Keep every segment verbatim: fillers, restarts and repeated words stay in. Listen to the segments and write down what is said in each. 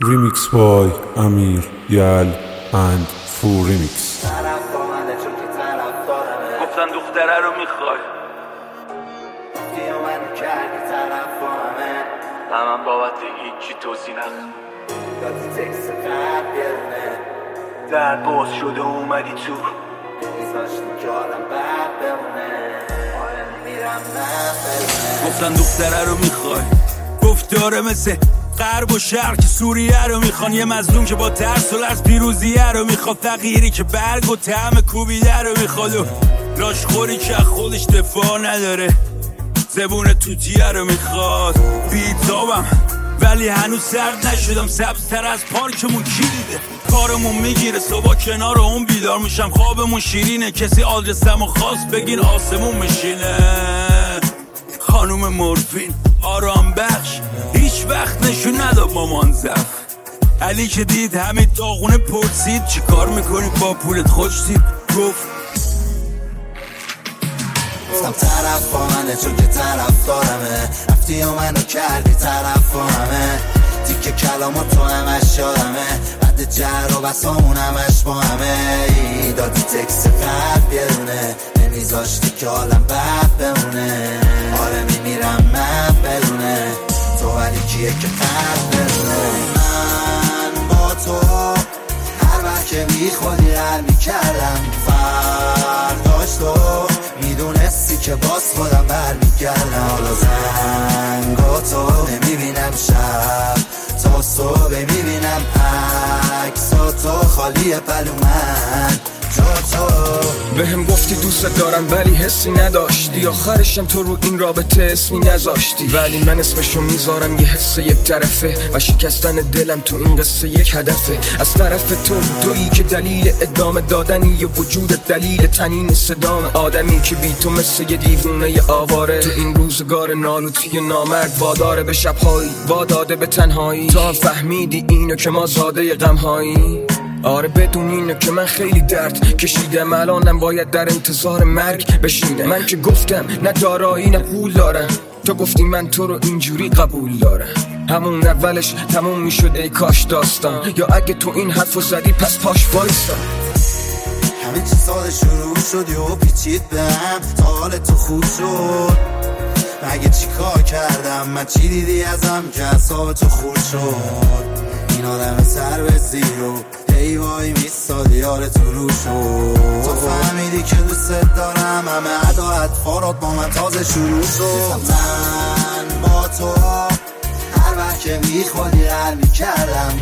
Remix by Amir, Yal and Fu Remix. گفتن دختره رو میخوای دیو منو کردی طرف همه همم بابت هیچی توضیح نخ دادی تکس قد بیرونه در باز شده اومدی تو میذاشتی که آدم بد بمونه آره میرم نفرونه گفتن دختره رو میخوای گفت داره مثل غرب و شرق که سوریه رو میخوان، یه مظلوم که با ترس و لرز پیروزیه رو میخواد، فقیری که برگ و طعم کوبیده رو میخواد و لاشخوری که خودش دفاع نداره، زبون توتیه رو میخواد. بیتابم ولی هنوز سرد نشدم، سبزتر از پارکمون کی دیده، کارمون میگیره صبح کنار اون بیدار میشم، خوابمون شیرینه کسی آدرسمو خواست بگین آسمون میشینه. خانوم مورفین آرام بخش هیچ وقت نشون نداد مامان زف، علی که دید همین داغونه پرسید چی کار میکنی با پولت خوشتید، گفت گفتم طرف با منه چون که طرف دارمه، رفتی و منو کردی طرف با همه، تیکه کلامو تو همش یادمه، بعد جر و بسامون همش با همه، دادی تکس قد بیرونه نمیذاشتی که حالم بد بمونه، آره میمیرم من بدونه تو ولی کیه که قد برونه. من با تو هر وقت که میخوادی هر میکردم فرداش تو میدونستی که باز خودم برمیگردم، حالا زنگا تو نمیبینم شب تا صبح میبینم عکسا تو خالی پلو من جا تو. بهم گفتی دوست دارم ولی حسی نداشتی، آخرشم تو رو این رابطه اسمی نذاشتی، ولی من اسمشو میذارم یه حس یک طرفه و شکستن دلم تو این قصه یک هدفه، از طرف تو تویی که دلیل ادامه دادنی یه وجود دلیل تنین صدام، آدمی که بی تو مثل یه دیوونه آواره تو این روزگار نالوتی نامرد، واداره به شبهایی واداده به تنهایی، تو هم فهمیدی اینو که ما زاده غمهایی، آره بدون اینو که من خیلی درد کشیدم، الانم باید در انتظار مرگ بشینم، من که گفتم نه دارایی نه پول دارم، تو گفتی من تو رو اینجوری قبول دارم، همون اولش تموم میشد ای کاش داستان، یا اگه تو این حرفو زدی پس پاش وایسا. همه چی ساده شروع شدی و پیچید بهم تا حال تو خوب شد، مگه چی کار کردم من چی دیدی ازم که اعصاب تو خورد شد، این آدم سر به زیرو ای وای میستادی یار تو رو شد، تو فهمیدی که دوست دارم همه عدا اطفارات با من تازه شروع شد، من با تو هر وقت که میخوادی هر میکردم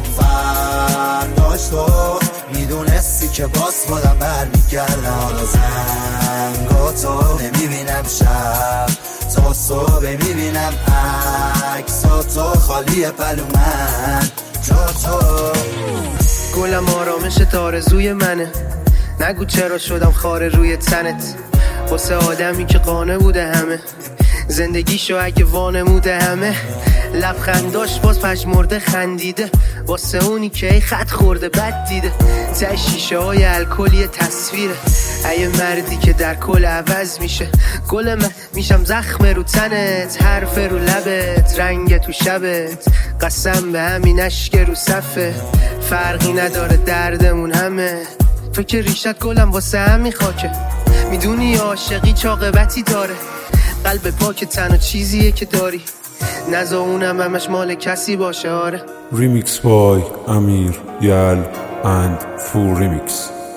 فرداش تو میدونستی که باز خودم برمیگردم، حالا زنگا تو نمیبینم شب تا صبح میبینم عکسا تو خالی پلو من جا تو. گلم آرامش تارزوی منه، نگو چرا شدم خاره روی تنت، واسه آدمی که قانه بوده همه زندگیشو اگه وانموده همه، لبخنداش باز پشمرده خندیده واسه اونی که ای خط خورده بد دیده، ته شیشه های الکلی تصویره ای مردی که در کل عوض میشه، گل من میشم زخم رو تنت، حرف رو لبت رنگ تو شبت، قسم به همین اشک رو صفه، فرقی نداره دردمون همه، تو که ریشت گلم واسه همین خاکه، میدونی عاشقی چاقبتی داره، قلب پاک تنها چیزیه که داری، نزا اونم همش مال کسی باشه. آره Remix by Amir, Yal and Fu Remix.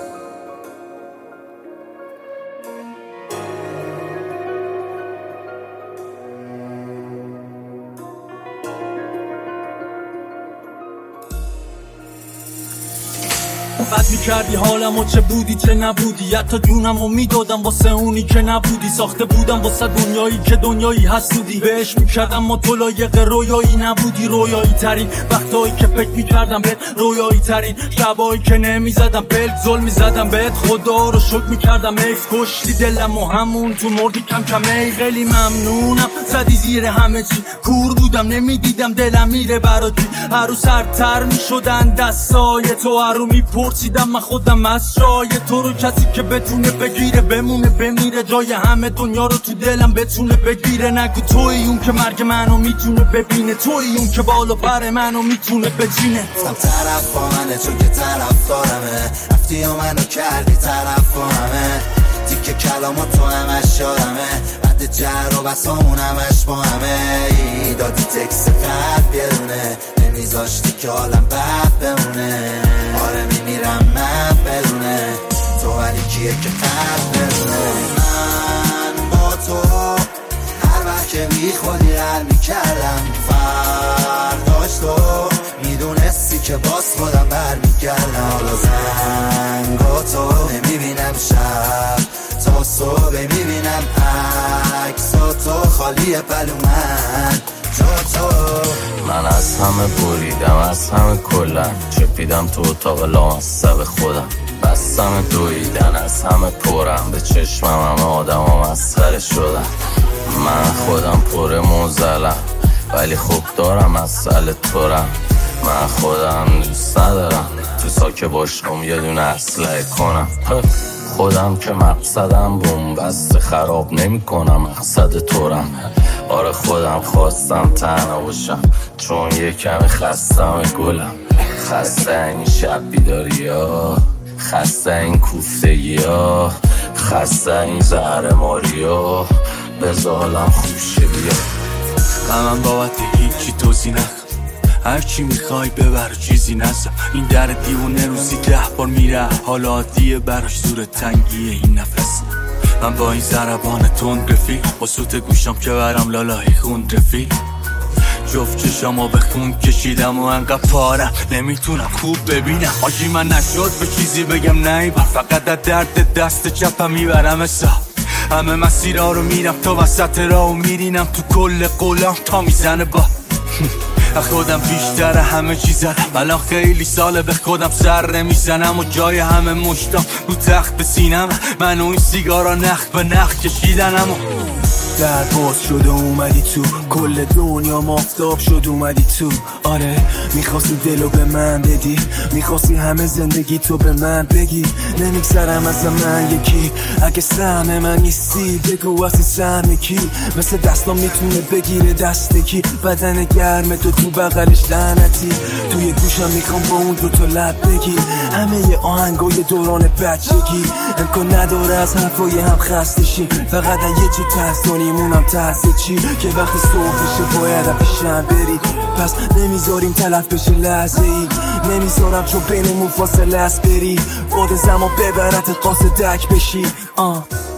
بد میکردی حالمو چه بودی چه نبودی، حتی جونمو میدادم واسه اونی که نبودی، ساخته بودم واسه دنیایی که دنیایی حسودی، بهش میکردم ما تو لایق رویایی نبودی، رویایی ترین وقتایی که فکر میکردم بهت، رویایی ترین شبایی که نمیزدم بهت، ظلم میزدم بهت خدا رو شکر میکردم ایف، کشتی دلم و همون تو مردی کم کم ای، خیلی ممنونم زدی زیر همه چی، کور بودم نمیدیدم دلم میره براتی، هر رو سرتر میشدن دستای تو، هر رو میپو پرسیدم من خودم از جای تو رو، کسی که بتونه بگیره بمونه بمیره، جای همه دنیا رو تو دلم بتونه بگیره. نگو توی اون که مرگ منو میتونه ببینه، توی اون که بالا پر منو میتونه بچینه. گفتم طرف با منه چون که طرف دارمه، رفتی و منو کردی طرف با همه، تیکه کلامو تو همش یادمه، بعد جر و بسامون همش با همه. دادی تکس قلب یه دونه، نمیذاشتی که حالم بد بمونه. آره میمیرم من بدونه تو، ولی کیه که قلب بدونه. من با تو هر وقت که میخوادی حل میکردم، فرداش تو میدونستی که باز خودم برمیگردم. حالا زنگا تو نمیبینم، شب تا صبح میبینم عکسا تو خالیه پلو من جا تو. من از همه بریدم، از همه کلن چپیدم تو اتاق لامصب خودم، بستم دویدن از همه پرم، به چشمم همه آدم ها مسخره شدن. من خودم پر موزلم ولی خوب دارم مسئله تورم. من خودم دوست ندارم تو ساکه باشم یه دونه اسلحه کنم. خودم که مقصدم بومبست خراب نمی کنم، مقصد تورم. آره خودم خواستم تنها باشم چون یه کمی خستم گلم. خسته این شب بیداری ها، خسته این کوفتگی ها، خسته این زهر ماری ها، بزالم خوشه بیا. غمم بابت هیچی توضیح نکن، هرچی میخوای ببر چیزی نزم. این در دیوونه روزی ده بار میره، حالا عادیه براش زور تنگیه این نفس. من با این ضربان تند رفیق، با سوت گوشم که برم لالای خون رفیق. جفت چشامو به خون کشیدم و انقدر پارم نمیتونم خوب ببینم. آجی من نشد به چیزی بگم نیبر، فقط در درد دست چپم میبرم حساب. همه مسیرها رو میرم تا وسط راه و میرینم تو کل قولم تا میزنه با خودم بیشتر همه چی زدم. الان خیلی ساله به خودم سر نمیزنم و جای همه مشتم رو تخت سینم. من و این سیگارا نخ به نخ کشیدنم و در باز شده اومدی تو، کل دنیا مافتاب شد اومدی تو. آره میخواستی دلو به من بدی، میخواستی همه زندگی تو به من بگی. نمیگذرم از من یکی، اگه سهم من نیستی بگو واسه سهم کی. مثل دستام میتونه بگیره دست کی، بدن گرم تو تو بغلش لعنتی. توی گوشم میخوام با اون دوتا لب بگی همه ی آهنگای دوران بچگی. امکان نداره از حرفای هم خسته شی، فقط یه چی تحصیلی مونم تحصیل چی که وقتی صبح بشه باید پیشم بری. پس نمیذاریم تلف بشه لحظه ای، نمیذارم چون بینمون فاصله است بری. خود زمان ببرت قاصدک بشی. آه